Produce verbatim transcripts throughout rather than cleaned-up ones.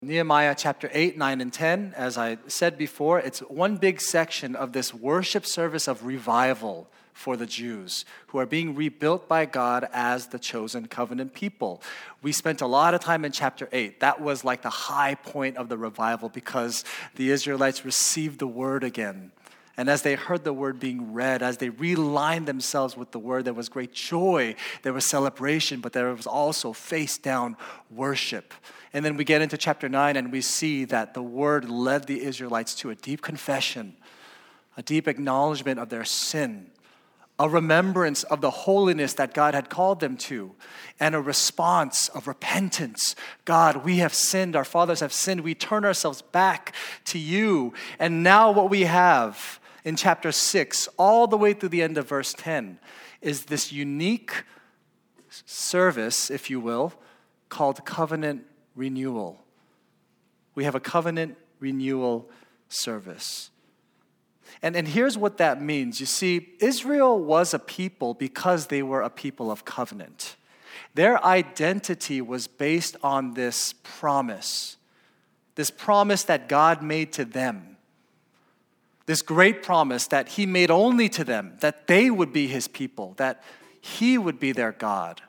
Nehemiah chapter eight, nine, and ten, as I said before, it's one big section of this worship service of revival for the Jews who are being rebuilt by God as the chosen covenant people. We spent a lot of time in chapter eight. That was like the high point of the revival because the Israelites received the word again. And as they heard the word being read, as they realigned themselves with the word, there was great joy, there was celebration, but there was also face-down worship. And then we get into chapter nine and we see that the word led the Israelites to a deep confession, a deep acknowledgement of their sin, a remembrance of the holiness that God had called them to, and a response of repentance. God, we have sinned, our fathers have sinned, we turn ourselves back to you. And now what we have in chapter six, all the way through the end of verse ten, is this unique service, if you will, called covenant renewal. We have a covenant renewal service. And, and here's what that means. You see, Israel was a people because they were a people of covenant. Their identity was based on this promise, this promise that God made to them, this great promise that he made only to them, that they would be his people, that he would be their God.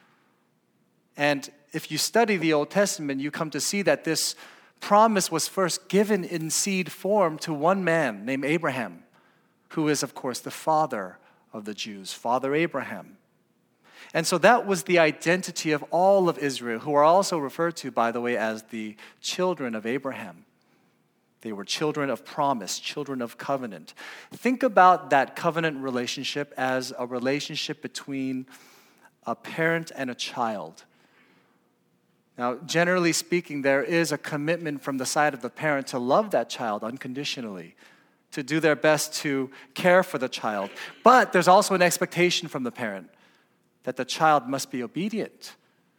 And if you study the Old Testament, you come to see that this promise was first given in seed form to one man named Abraham, who is, of course, the father of the Jews, Father Abraham. And so that was the identity of all of Israel, who are also referred to, by the way, as the children of Abraham. They were children of promise, children of covenant. Think about that covenant relationship as a relationship between a parent and a child. Now, generally speaking, there is a commitment from the side of the parent to love that child unconditionally, to do their best to care for the child. But there's also an expectation from the parent that the child must be obedient.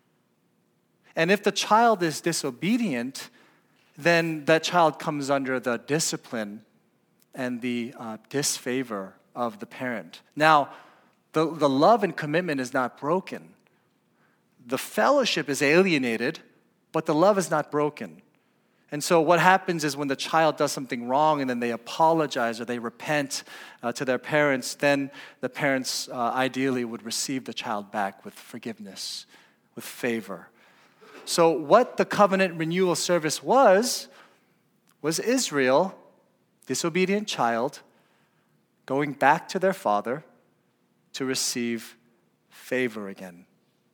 And if the child is disobedient, then that child comes under the discipline and the uh, disfavor of the parent. Now, the, the love and commitment is not broken. The fellowship is alienated, but the love is not broken. And so what happens is when the child does something wrong and then they apologize or they repent uh, to their parents, then the parents uh, ideally would receive the child back with forgiveness, with favor. So what the covenant renewal service was, was Israel, disobedient child, going back to their father to receive favor again.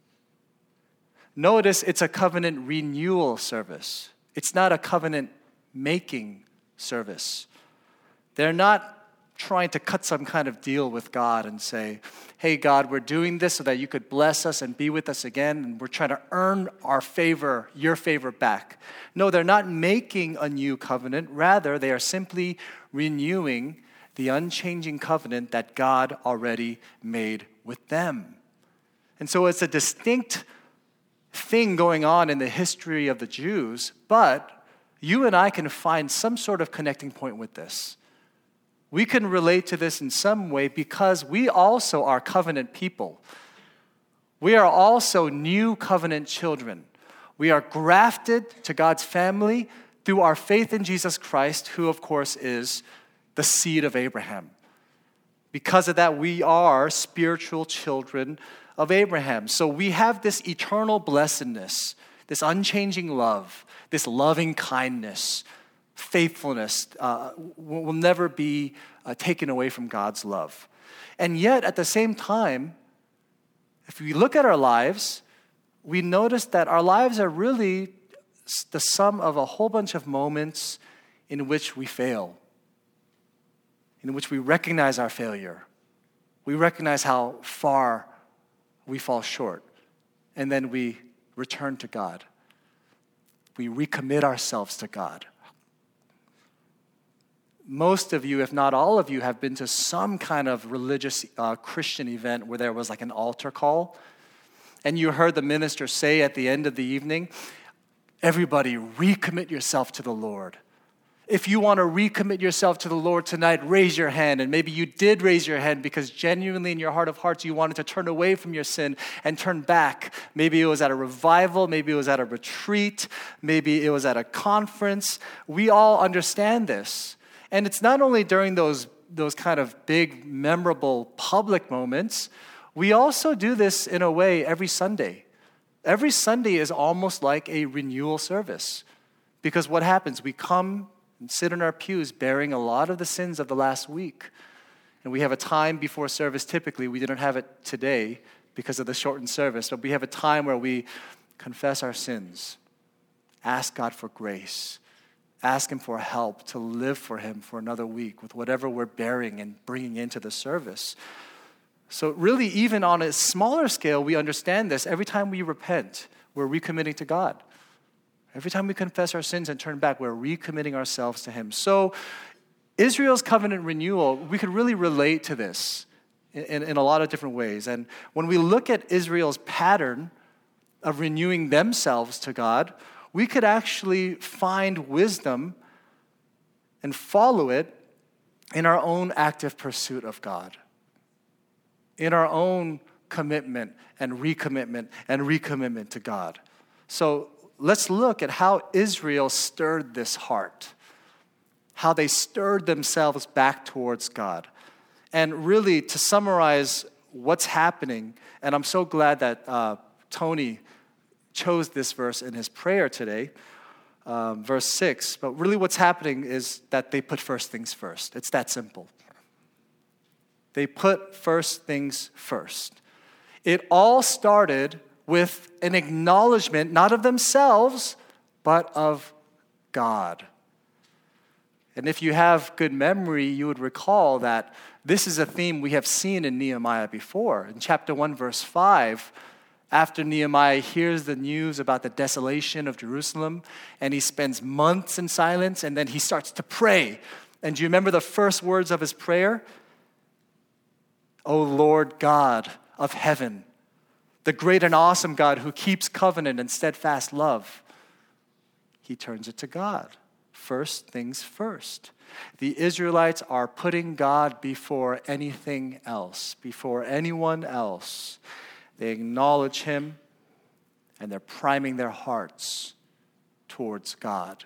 Notice it's a covenant renewal service. It's not a covenant making service. They're not trying to cut some kind of deal with God and say, hey, God, we're doing this so that you could bless us and be with us again, and we're trying to earn our favor, your favor back. No, they're not making a new covenant. Rather, they are simply renewing the unchanging covenant that God already made with them. And so it's a distinct thing going on in the history of the Jews, but you and I can find some sort of connecting point with this. We can relate to this in some way because we also are covenant people. We are also new covenant children. We are grafted to God's family through our faith in Jesus Christ, who of course is the seed of Abraham. Because of that, we are spiritual children of Abraham. So we have this eternal blessedness, this unchanging love, this loving kindness, faithfulness uh, will never be uh, taken away from God's love. And yet, at the same time, if we look at our lives, we notice that our lives are really the sum of a whole bunch of moments in which we fail, in which we recognize our failure. We recognize how far we fall short, and then we return to God. We recommit ourselves to God. Most of you, if not all of you, have been to some kind of religious uh, Christian event where there was like an altar call, and you heard the minister say at the end of the evening, everybody recommit yourself to the Lord. If you want to recommit yourself to the Lord tonight, raise your hand. And maybe you did raise your hand because genuinely in your heart of hearts, you wanted to turn away from your sin and turn back. Maybe it was at a revival. Maybe it was at a retreat. Maybe it was at a conference. We all understand this. And it's not only during those, those kind of big, memorable public moments. We also do this in a way every Sunday. Every Sunday is almost like a renewal service. Because what happens? We come and sit in our pews bearing a lot of the sins of the last week. And we have a time before service typically. We didn't have it today because of the shortened service, but we have a time where we confess our sins, ask God for grace, ask Him for help to live for Him for another week with whatever we're bearing and bringing into the service. So really, even on a smaller scale, we understand this. Every time we repent, we're recommitting to God. Every time we confess our sins and turn back, we're recommitting ourselves to Him. So Israel's covenant renewal, we could really relate to this in, in, in a lot of different ways. And when we look at Israel's pattern of renewing themselves to God, we could actually find wisdom and follow it in our own active pursuit of God, in our own commitment and recommitment and recommitment to God. So let's look at how Israel stirred this heart, how they stirred themselves back towards God. And really, to summarize what's happening, and I'm so glad that uh, Tony chose this verse in his prayer today, um, verse six, but really what's happening is that they put first things first. It's that simple. They put first things first. It all started with an acknowledgement, not of themselves, but of God. And if you have good memory, you would recall that this is a theme we have seen in Nehemiah before. In chapter one, verse five, after Nehemiah hears the news about the desolation of Jerusalem, and he spends months in silence, and then he starts to pray. And do you remember the first words of his prayer? O Lord God of heaven, the great and awesome God who keeps covenant and steadfast love. He turns it to God. First things first. The Israelites are putting God before anything else, before anyone else. They acknowledge Him, and they're priming their hearts towards God.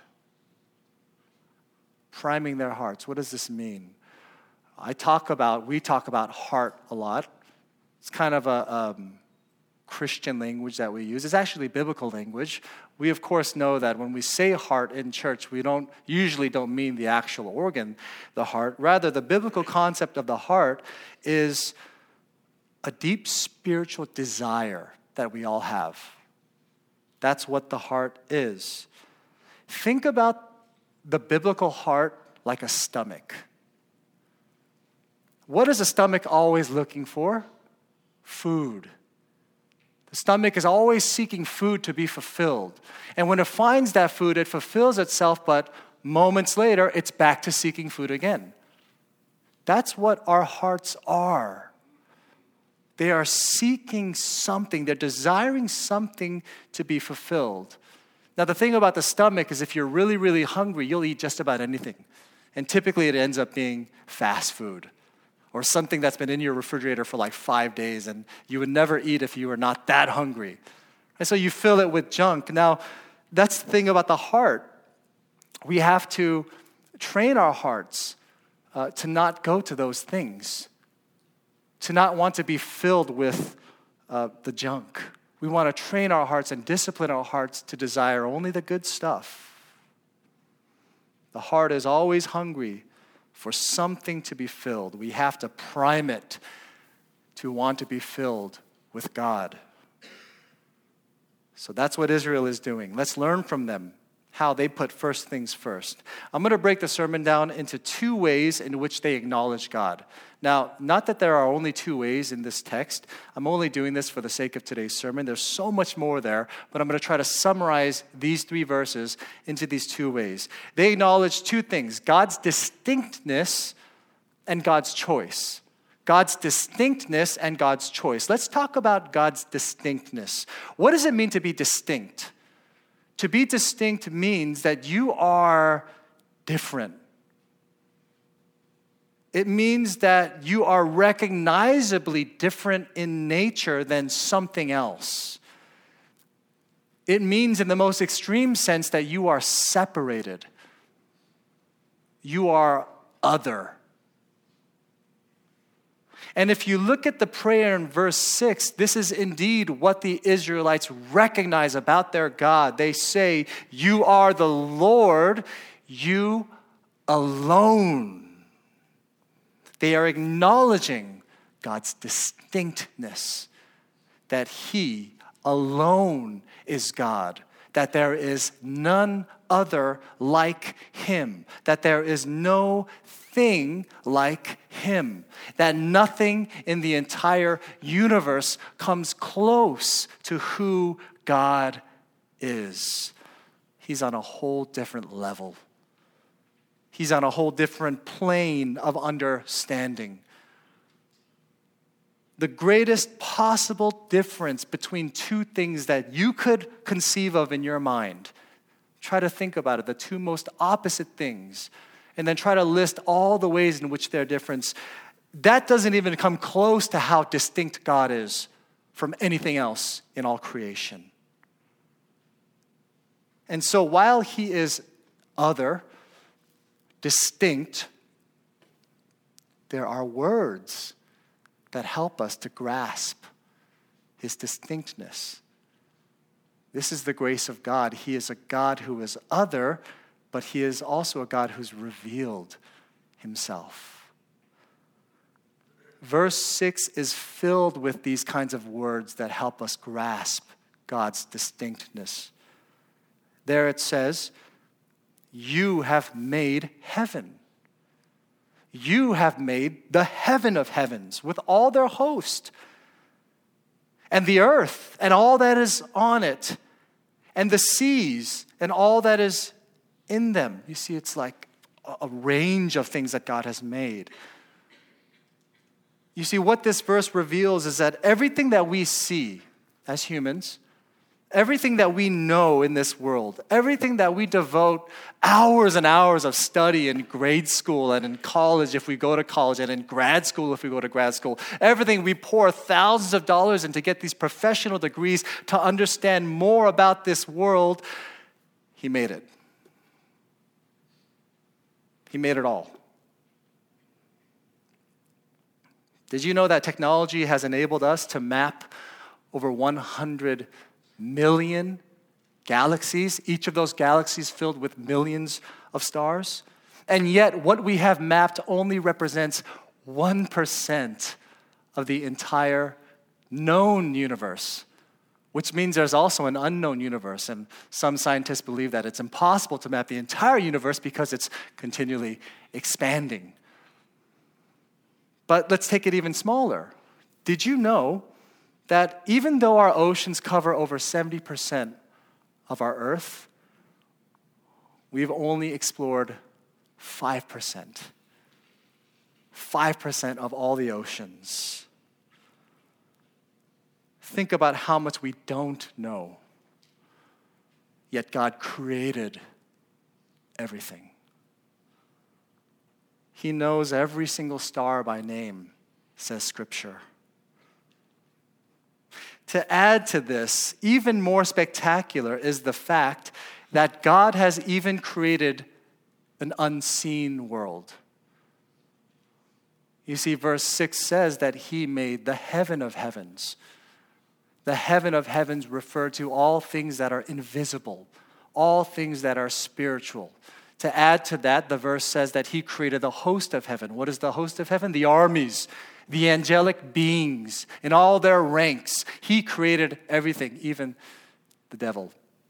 Priming their hearts. What does this mean? I talk about, we talk about heart a lot. It's kind of a um, Christian language that we use. It's actually biblical language. We, of course, know that when we say heart in church, we don't usually don't mean the actual organ, the heart. Rather, the biblical concept of the heart is a deep spiritual desire that we all have. That's what the heart is. Think about the biblical heart like a stomach. What is a stomach always looking for? Food. The stomach is always seeking food to be fulfilled. And when it finds that food, it fulfills itself, but moments later, it's back to seeking food again. That's what our hearts are. They are seeking something. They're desiring something to be fulfilled. Now, the thing about the stomach is if you're really, really hungry, you'll eat just about anything. And typically, it ends up being fast food, or something that's been in your refrigerator for like five days and you would never eat if you were not that hungry. And so you fill it with junk. Now, that's the thing about the heart. We have to train our hearts uh, to not go to those things, to not want to be filled with uh, the junk. We want to train our hearts and discipline our hearts to desire only the good stuff. The heart is always hungry for something to be filled. We have to prime it to want to be filled with God. So that's what Israel is doing. Let's learn from them how they put first things first. I'm going to break the sermon down into two ways in which they acknowledge God. Now, not that there are only two ways in this text. I'm only doing this for the sake of today's sermon. There's so much more there, but I'm going to try to summarize these three verses into these two ways. They acknowledge two things: God's distinctness and God's choice. God's distinctness and God's choice. Let's talk about God's distinctness. What does it mean to be distinct? To be distinct means that you are different. It means that you are recognizably different in nature than something else. It means in the most extreme sense that you are separated. You are other. And if you look at the prayer in verse six, this is indeed what the Israelites recognize about their God. They say, "You are the Lord, you alone." They are acknowledging God's distinctness, that He alone is God, that there is none other like Him, that there is no thing like Him, that nothing in the entire universe comes close to who God is. He's on a whole different level. He's on a whole different plane of understanding. The greatest possible difference between two things that you could conceive of in your mind. Try to think about it, the two most opposite things, and then try to list all the ways in which they're different. That doesn't even come close to how distinct God is from anything else in all creation. And so while He is other, distinct, there are words that help us to grasp His distinctness. This is the grace of God. He is a God who is other, but He is also a God who's revealed Himself. Verse six is filled with these kinds of words that help us grasp God's distinctness. There it says, "You have made heaven. You have made the heaven of heavens with all their host, and the earth and all that is on it, and the seas and all that is in them." You see, it's like a range of things that God has made. You see, what this verse reveals is that everything that we see as humans, everything that we know in this world, everything that we devote hours and hours of study in grade school and in college if we go to college and in grad school if we go to grad school, everything we pour thousands of dollars in to get these professional degrees to understand more about this world, He made it. He made it all. Did you know that technology has enabled us to map over one hundred million galaxies, each of those galaxies filled with millions of stars? And yet what we have mapped only represents one percent of the entire known universe, which means there's also an unknown universe. And some scientists believe that it's impossible to map the entire universe because it's continually expanding. But let's take it even smaller. Did you know that even though our oceans cover over seventy percent of our earth, we've only explored five percent. five percent of all the oceans. Think about how much we don't know. Yet God created everything. He knows every single star by name, says Scripture. To add to this, even more spectacular is the fact that God has even created an unseen world. You see, verse six says that He made the heaven of heavens. The heaven of heavens refer to all things that are invisible, all things that are spiritual. To add to that, the verse says that He created the host of heaven. What is the host of heaven? The armies, the angelic beings in all their ranks. He created everything, even the devil.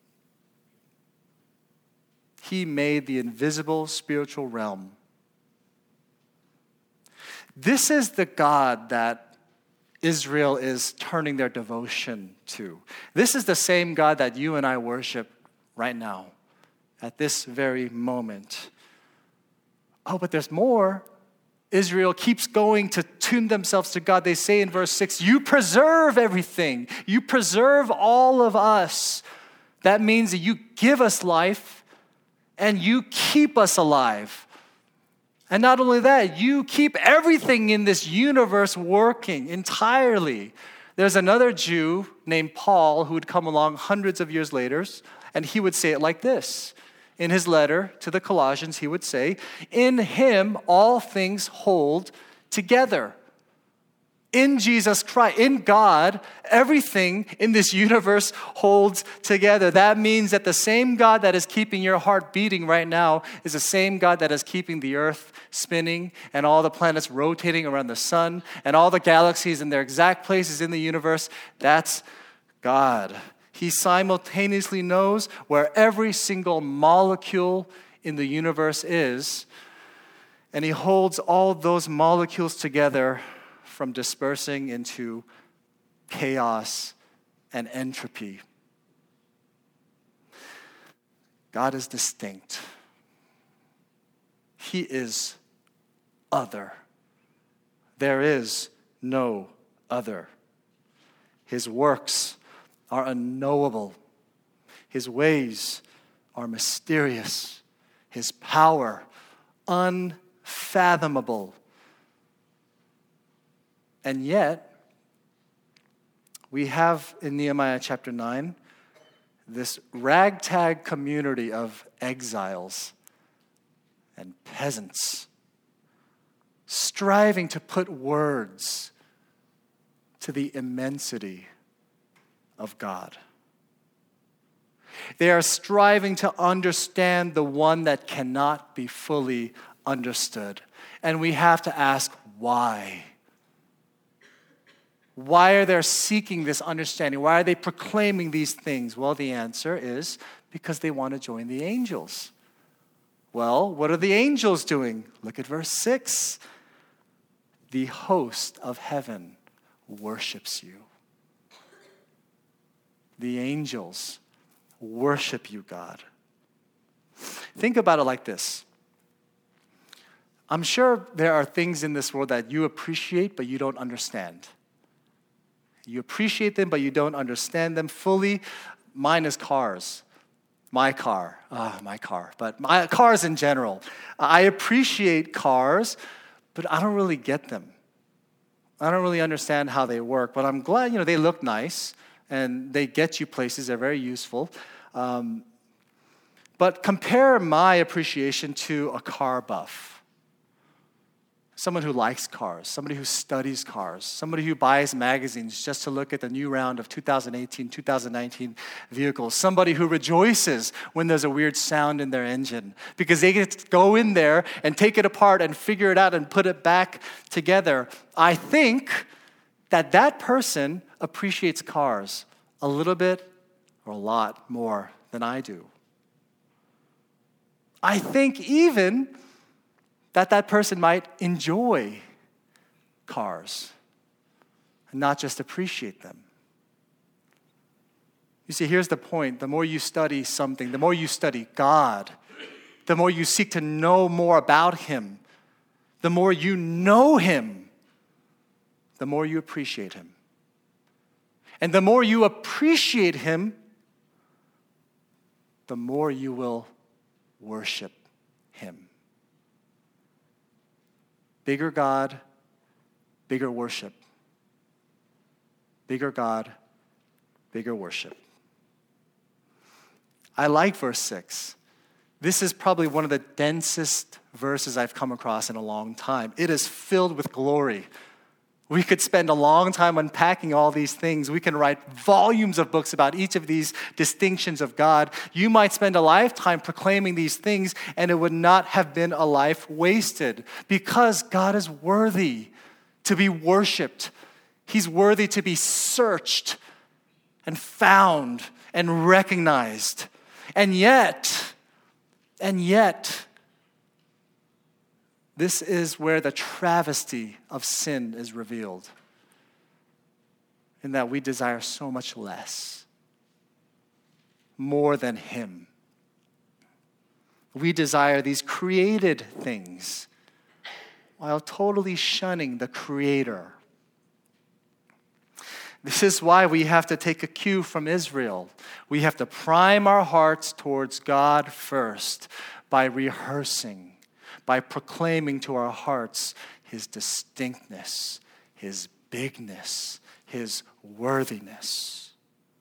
He made the invisible spiritual realm. This is the God that Israel is turning their devotion to. This is the same God that you and I worship right now, at this very moment. Oh, but there's more. Israel keeps going to tune themselves to God. They say in verse six, "You preserve everything. You preserve all of us." That means that you give us life, And you keep us alive. And not only that, you keep everything in this universe working entirely. There's another Jew named Paul who would come along hundreds of years later, and he would say it like this. In his letter to the Colossians, he would say, "In him all things hold together." In Jesus Christ, in God, everything in this universe holds together. That means that the same God that is keeping your heart beating right now is the same God that is keeping the earth spinning and all the planets rotating around the sun and all the galaxies in their exact places in the universe. That's God. He simultaneously knows where every single molecule in the universe is, and he holds all those molecules together from dispersing into chaos and entropy. God is distinct. He is other. There is no other. His works are unknowable. His ways are mysterious. His power unfathomable. And yet, we have in Nehemiah chapter nine this ragtag community of exiles and peasants striving to put words to the immensity of God. They are striving to understand the one that cannot be fully understood. And we have to ask, why? Why are they seeking this understanding? Why are they proclaiming these things? Well, the answer is because they want to join the angels. Well, what are the angels doing? Look at verse six. The host of heaven worships you. The angels worship you, God. Think about it like this. I'm sure there are things in this world that you appreciate, but you don't understand. You appreciate them, but you don't understand them fully. Mine is cars. My car. Ah, my car. But my cars in general. I appreciate cars, but I don't really get them. I don't really understand how they work. But I'm glad, you know, they look nice, and they get you places. They're very useful. Um, but compare my appreciation to a car buff. Someone who likes cars, somebody who studies cars, somebody who buys magazines just to look at the new round of two thousand eighteen, two thousand nineteen vehicles, somebody who rejoices when there's a weird sound in their engine because they get to go in there and take it apart and figure it out and put it back together. I think that that person appreciates cars a little bit or a lot more than I do. I think even that that person might enjoy cars and not just appreciate them. You see, here's the point. The more you study something, the more you study God, the more you seek to know more about Him, the more you know Him, the more you appreciate Him. And the more you appreciate Him, the more you will worship Him. Bigger God, bigger worship. Bigger God, bigger worship. I like verse six. This is probably one of the densest verses I've come across in a long time. It is filled with glory. We could spend a long time unpacking all these things. We can write volumes of books about each of these distinctions of God. You might spend a lifetime proclaiming these things, and it would not have been a life wasted because God is worthy to be worshiped. He's worthy to be searched and found and recognized. And yet, and yet, this is where the travesty of sin is revealed, in that we desire so much less, more than Him. We desire these created things while totally shunning the Creator. This is why we have to take a cue from Israel. We have to prime our hearts towards God first by rehearsing, by proclaiming to our hearts His distinctness, His bigness, His worthiness.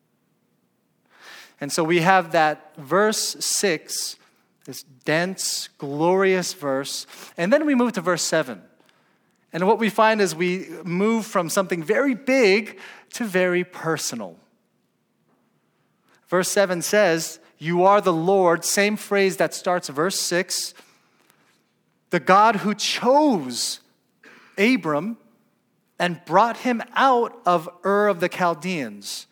And so we have that verse six, this dense, glorious verse, and then we move to verse seven. And what we find is we move from something very big to very personal. Verse seven says, "You are the Lord," same phrase that starts verse six, "the God who chose Abram and brought him out of Ur of the Chaldeans."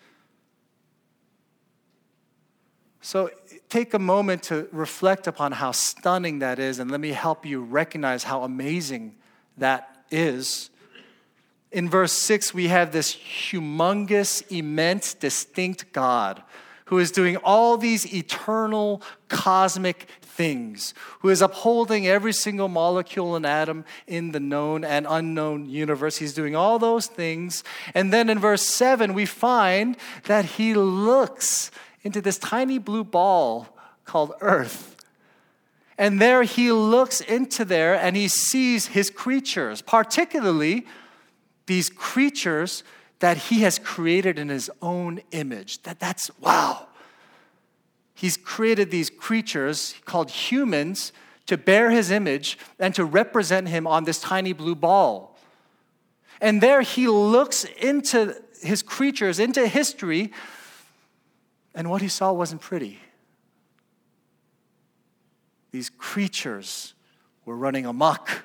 So take a moment to reflect upon how stunning that is, and let me help you recognize how amazing that is. In verse six, we have this humongous, immense, distinct God who is doing all these eternal, cosmic things, who is upholding every single molecule and atom in the known and unknown universe. He's doing all those things. And then in verse seven, we find that He looks into this tiny blue ball called earth. And there He looks into there and He sees His creatures, particularly these creatures that He has created in His own image. That, that's, wow. He's created these creatures called humans to bear His image and to represent Him on this tiny blue ball. And there He looks into His creatures, into history, and what He saw wasn't pretty. These creatures were running amok.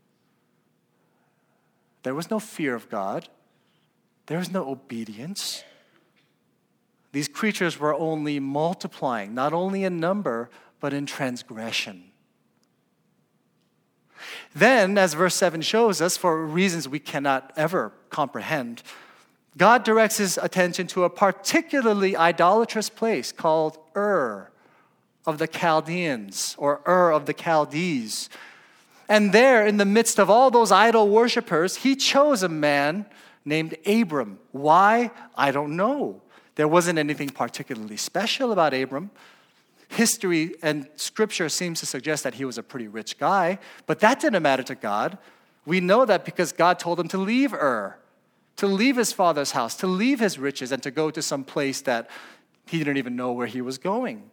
There was no fear of God. There was no obedience. These creatures were only multiplying, not only in number, but in transgression. Then, as verse seven shows us, for reasons we cannot ever comprehend, God directs His attention to a particularly idolatrous place called Ur of the Chaldeans, or Ur of the Chaldees. And there, in the midst of all those idol worshipers, He chose a man named Abram. Why? I don't know. There wasn't anything particularly special about Abram. History and Scripture seems to suggest that he was a pretty rich guy, but that didn't matter to God. We know that because God told him to leave Ur, to leave his father's house, to leave his riches, and to go to some place that he didn't even know where he was going.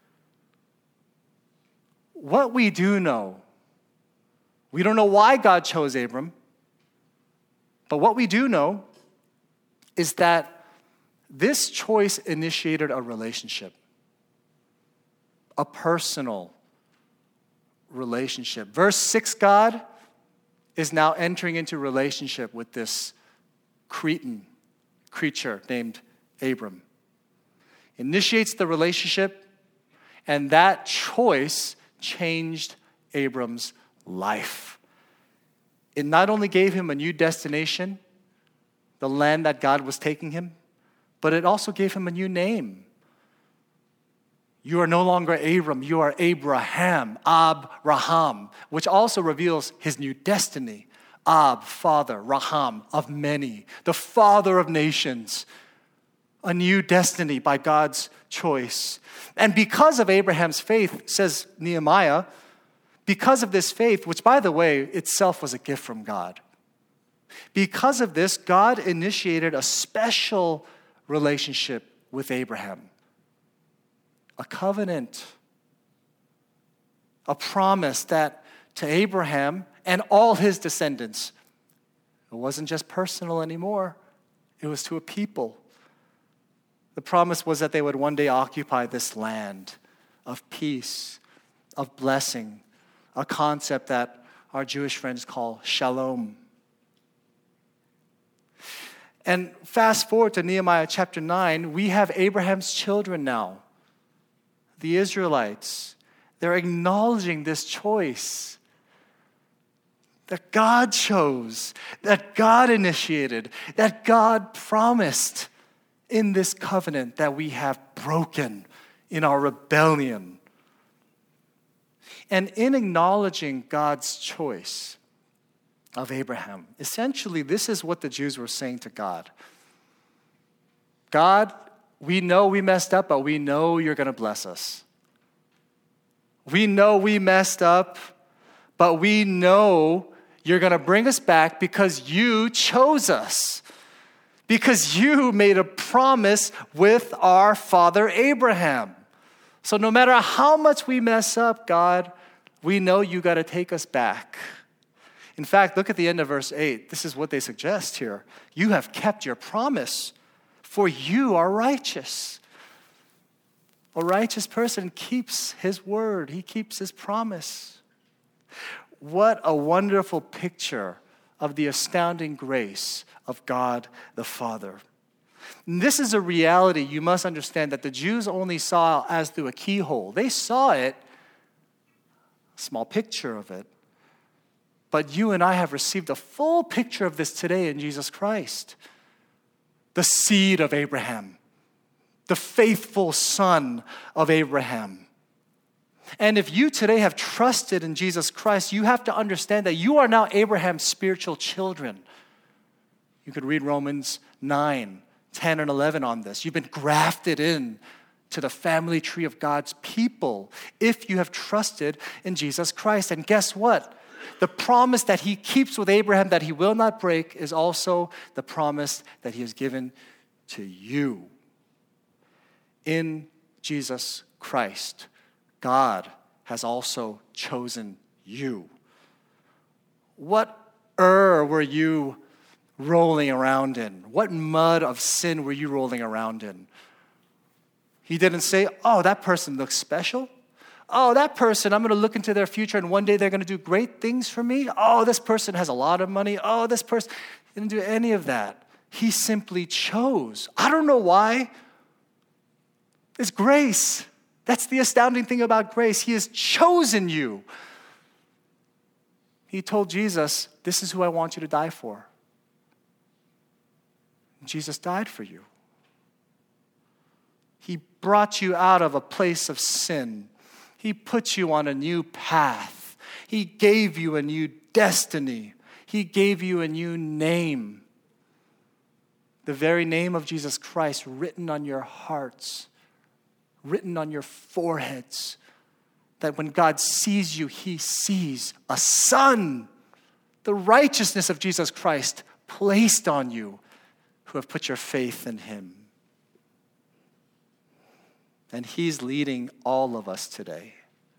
What we do know, we don't know why God chose Abram, but what we do know is that this choice initiated a relationship, a personal relationship. Verse six, God is now entering into relationship with this Cretan creature named Abram. Initiates the relationship, and that choice changed Abram's life. It not only gave him a new destination, the land that God was taking him, but it also gave him a new name. You are no longer Abram, you are Abraham, Ab-Raham, which also reveals his new destiny. Ab, father, Raham, of many, the father of nations. A new destiny by God's choice. And because of Abraham's faith, says Nehemiah, because of this faith, which by the way, itself was a gift from God. Because of this, God initiated a special relationship with Abraham. A covenant. A promise that to Abraham and all his descendants, it wasn't just personal anymore. It was to a people. The promise was that they would one day occupy this land of peace, of blessing, a concept that our Jewish friends call shalom. And fast forward to Nehemiah chapter nine, we have Abraham's children now, the Israelites. They're acknowledging this choice that God chose, that God initiated, that God promised in this covenant that we have broken in our rebellion. And in acknowledging God's choice of Abraham, essentially this is what the Jews were saying to God. God, we know we messed up, but we know you're going to bless us. We know we messed up, but we know you're going to bring us back because you chose us. Because you made a promise with our father Abraham. So no matter how much we mess up, God, we know you got to take us back. In fact, look at the end of verse eight. This is what they suggest here. You have kept your promise, for you are righteous. A righteous person keeps his word. He keeps his promise. What a wonderful picture of the astounding grace of God the Father. And this is a reality you must understand that the Jews only saw as through a keyhole. They saw it, a small picture of it. But you and I have received a full picture of this today in Jesus Christ. The seed of Abraham. The faithful son of Abraham. And if you today have trusted in Jesus Christ, you have to understand that you are now Abraham's spiritual children. You could read Romans nine, ten, and eleven on this. You've been grafted in to the family tree of God's people if you have trusted in Jesus Christ. And guess what? The promise that he keeps with Abraham that he will not break is also the promise that he has given to you. In Jesus Christ, God has also chosen you. What Ur were you rolling around in? What mud of sin were you rolling around in? He didn't say, oh, that person looks special. Oh, that person, I'm going to look into their future and one day they're going to do great things for me. Oh, this person has a lot of money. Oh, this person didn't do any of that. He simply chose. I don't know why. It's grace. That's the astounding thing about grace. He has chosen you. He told Jesus, this is who I want you to die for. And Jesus died for you. He brought you out of a place of sin. He put you on a new path. He gave you a new destiny. He gave you a new name. The very name of Jesus Christ written on your hearts, written on your foreheads, that when God sees you, he sees a son, the righteousness of Jesus Christ placed on you who have put your faith in him. And he's leading all of us today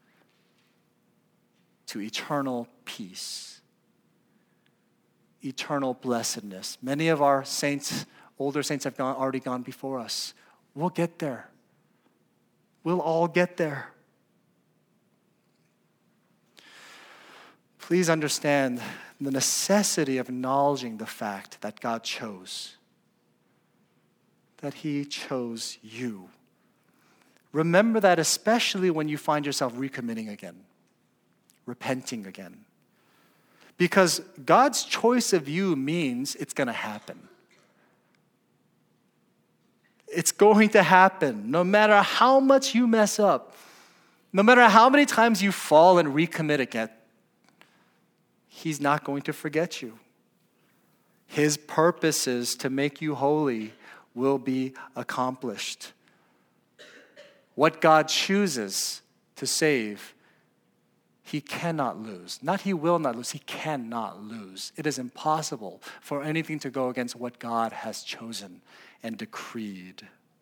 to eternal peace, eternal blessedness. Many of our saints, older saints have gone, already gone before us. We'll get there. We'll all get there. Please understand the necessity of acknowledging the fact that God chose, that he chose you. Remember that especially when you find yourself recommitting again, repenting again. Because God's choice of you means it's going to happen. It's going to happen no matter how much you mess up, no matter how many times you fall and recommit again. He's not going to forget you. His purposes to make you holy will be accomplished. What God chooses to save, he cannot lose. Not he will not lose, he cannot lose. It is impossible for anything to go against what God has chosen and decreed.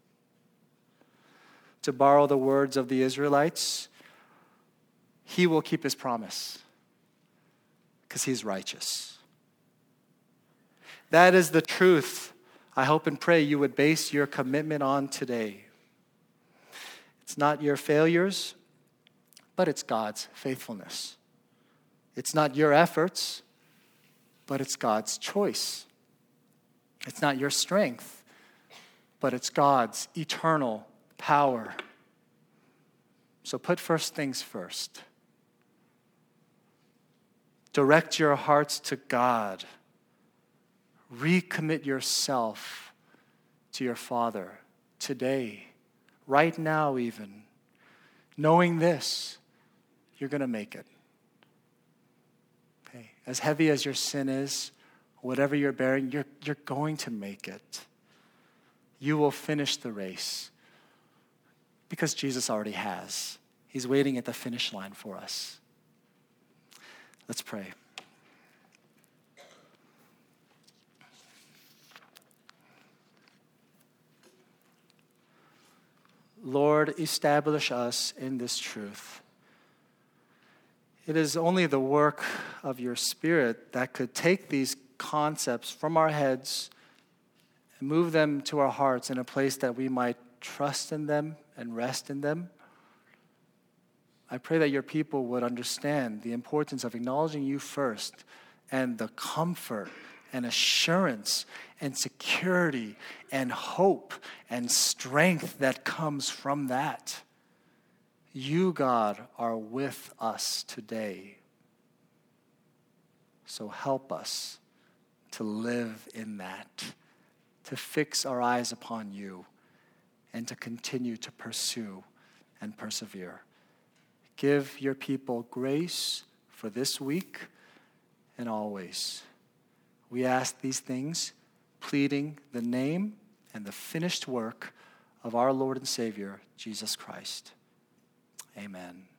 To borrow the words of the Israelites, he will keep his promise because he's righteous. That is the truth I hope and pray you would base your commitment on today. It's not your failures, but it's God's faithfulness. It's not your efforts, but it's God's choice. It's not your strength, but it's God's eternal power. So put first things first. Direct your hearts to God. Recommit yourself to your Father today, right now even. Knowing this, you're going to make it. Okay. As heavy as your sin is, whatever you're bearing, you're, you're going to make it. you will finish the race. Because Jesus already has. He's waiting at the finish line for us. Let's pray. Lord, establish us in this truth. It is only the work of your Spirit that could take these concepts from our heads and move them to our hearts in a place that we might trust in them and rest in them. I pray that your people would understand the importance of acknowledging you first and the comfort and assurance and security and hope and strength that comes from that. You, God, are with us today. So help us to live in that, to fix our eyes upon you, and to continue to pursue and persevere. Give your people grace for this week and always. We ask these things, pleading the name and the finished work of our Lord and Savior, Jesus Christ. Amen.